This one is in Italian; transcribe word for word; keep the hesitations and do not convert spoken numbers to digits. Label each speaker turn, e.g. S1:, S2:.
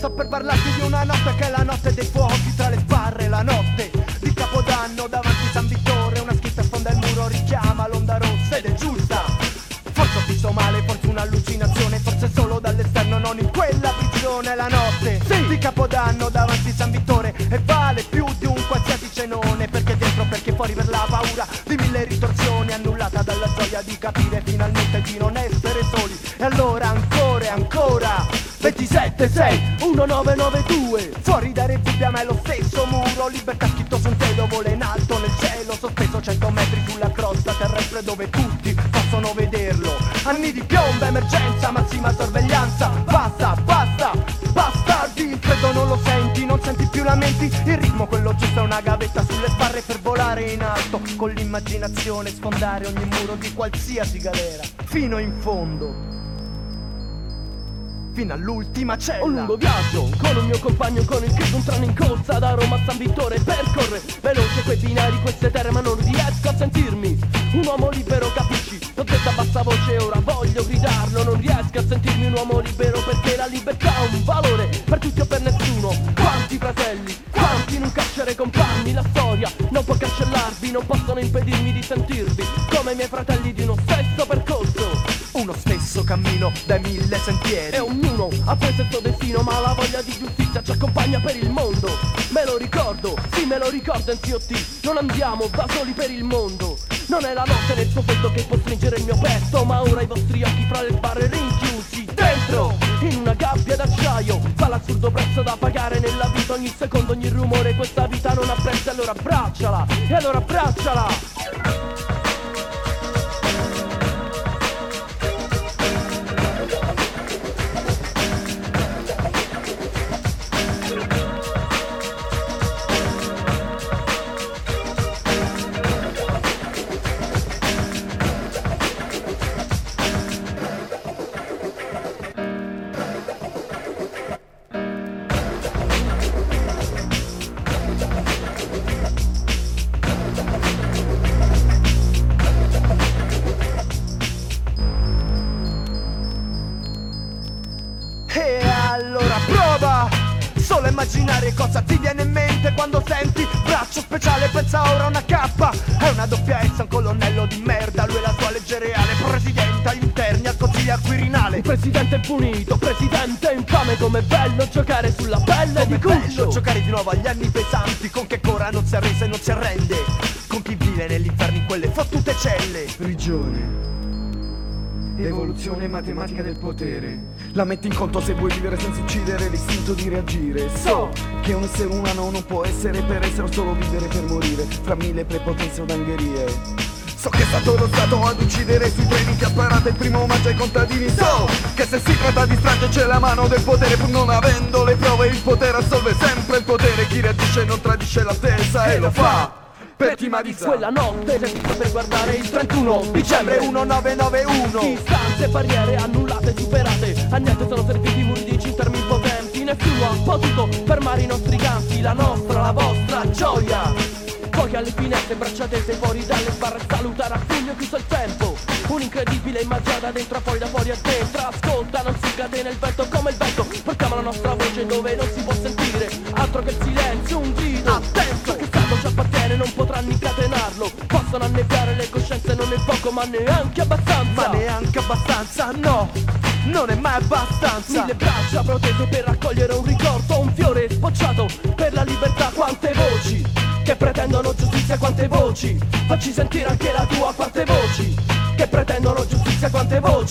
S1: sto per parlarti di una notte che è la notte dei fuochi tra le sbarre, la notte di Capodanno davanti San Vittore. Una scritta sfonda il muro, richiama l'onda rossa ed è giusta. Forse ho visto male, forse un'allucinazione, forse solo dall'esterno, non in quella prigione. La notte sì. di Capodanno davanti San Vittore e vale più di un qualsiasi cenone, perché dentro, perché fuori, per la paura di mille ritorsioni, annullata dalla gioia di capire finalmente di non essere soli. E allora ancora e ancora ventisette sei uno nove nove due, fuori dai refugi a me lo stesso muro, libertà scritto su un telo, vola in alto nel cielo, sospeso cento metri sulla crosta terrestre dove tutti possono vederlo. Anni di piombo, emergenza, massima sorveglianza, basta, basta, bastardi, il freddo non lo senti, non senti più lamenti, il ritmo quello giusto è una gavetta sulle sbarre per volare in alto, con l'immaginazione sfondare ogni muro di qualsiasi galera, fino in fondo, fino all'ultima cella. Un lungo viaggio con un mio compagno, con il credo un treno in corsa da Roma a San Vittore, percorre veloce quei binari, queste terre, ma non riesco a sentirmi un uomo libero, capisci? L'ho detto a bassa voce, ora voglio gridarlo, non riesco a sentirmi un uomo libero, perché la libertà ha un valore per tutti o per nessuno. Quanti fratelli, quanti in un carcere compagni, la storia non può cancellarvi, non possono impedirmi di sentirvi come i miei fratelli di uno stesso percorso, uno stesso cammino dai mille sentieri, e ognuno ha preso il suo destino, ma la voglia di giustizia ci accompagna per il mondo. Me lo ricordo, sì me lo ricordo in C O T, non andiamo da soli per il mondo. Non è la notte nel suo freddo che può stringere il mio petto, ma ora i vostri occhi fra le sbarre rinchiusi dentro in una gabbia d'acciaio, fa l'assurdo prezzo da pagare nella vita, ogni secondo, ogni rumore, questa vita non ha prezzo, allora abbracciala, e allora abbracciala. E allora prova solo a immaginare cosa ti viene in mente quando senti braccio speciale, pensa ora a una K, è una doppia S, un colonnello di merda, lui è la sua legge reale, presidente agli interni al consiglio al Quirinale. Un presidente punito, presidente infame, com'è bello giocare sulla pelle di Cuccio, bello giocare di nuovo agli anni pesanti, con che cora non si arrese e non si arrende, con chi vive nell'inferno in quelle fottute celle.
S2: Prigione, evoluzione matematica del potere, la metti in conto se vuoi vivere senza uccidere, l'istinto di reagire. So che un essere umano non può essere per essere, o solo vivere per morire, fra mille prepotenze o angherie. So che è stato lo Stato ad uccidere sui treni, che ha sparato il primo omaggio ai contadini. So che se si tratta di strage c'è la mano del potere, pur non avendo le prove il potere assolve sempre il potere, chi reagisce non tradisce l'attesa e lo fa per timidezza.
S1: Quella notte sentito per guardare il trentuno dicembre millenovecentonovantuno, distanze, barriere annullate e superate, a niente sono serviti i muri di cintarmi impotenti, nessuno ha potuto fermare i nostri canti, la nostra, la vostra gioia. Poi alle finestre braccia tese fuori dalle sbarre, salutare a pugno chiuso il tempo, un'incredibile immaginata dentro a fuori, da fuori a dentro, ascolta, non si cade nel vento come il vento, portiamo la nostra voce dove non si può sentire altro che il silenzio, un grido attento che stato ci appartiene, non potranno incatenarlo, possono annebbiare le coscienze, non è poco ma neanche abbastanza, ma neanche abbastanza, no, non è mai abbastanza. Mille braccia protese per raccogliere un ricordo, un fiore sbocciato per la libertà, quante voci che pretendono giustizia, quante voci, facci sentire anche la tua, quante voci che pretendono giustizia, quante voci.